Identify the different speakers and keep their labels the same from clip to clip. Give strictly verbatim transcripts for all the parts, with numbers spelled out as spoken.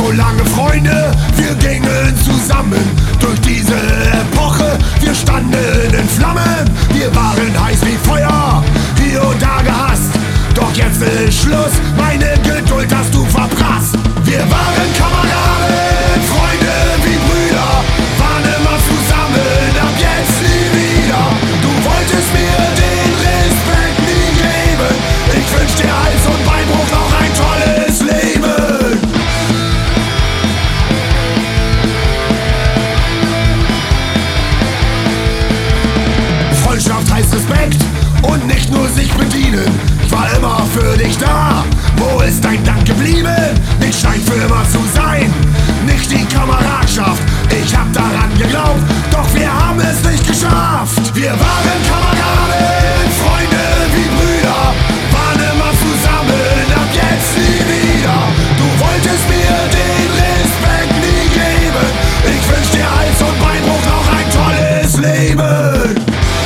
Speaker 1: so lange Freunde, wir gingen zusammen durch diese Epoche. Wir standen in Flammen, wir waren heiß wie Feuer, hier und da gehasst. Doch jetzt ist Schluss, meine Geduld hast du verprasst. Wir waren Kameraden, Freunde wie Brüder, waren immer zusammen, ab jetzt nie wieder. Du wolltest mir den Respekt nie geben, ich wünsch dir Hals- und Beinbruch, noch ein tolles Leben. Freundschaft heißt Respekt und nicht nur sich bedienen. Ich war immer für dich da, wo ist dein Dank geblieben? Nicht scheint für immer zu sein, nicht die Kameradschaft. Ich hab daran geglaubt, doch wir haben es nicht geschafft. Wir waren Kameraden, Freunde wie Brüder, waren immer zusammen, ab jetzt nie wieder. Du wolltest mir den Respekt nie geben, ich wünsch dir Hals- und Beinbruch, noch ein tolles Leben.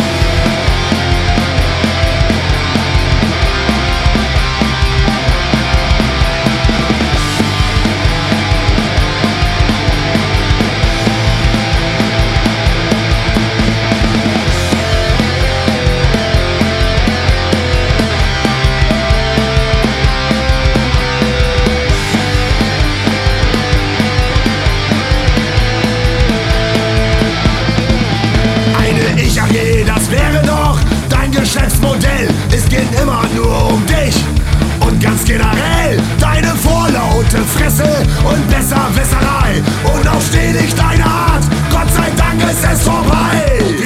Speaker 1: Das wäre doch dein Geschäftsmodell. Es geht immer nur um dich und ganz generell deine vorlaute Fresse und Besserwisserei. Und auch stetig deine Art, Gott sei Dank ist es vorbei.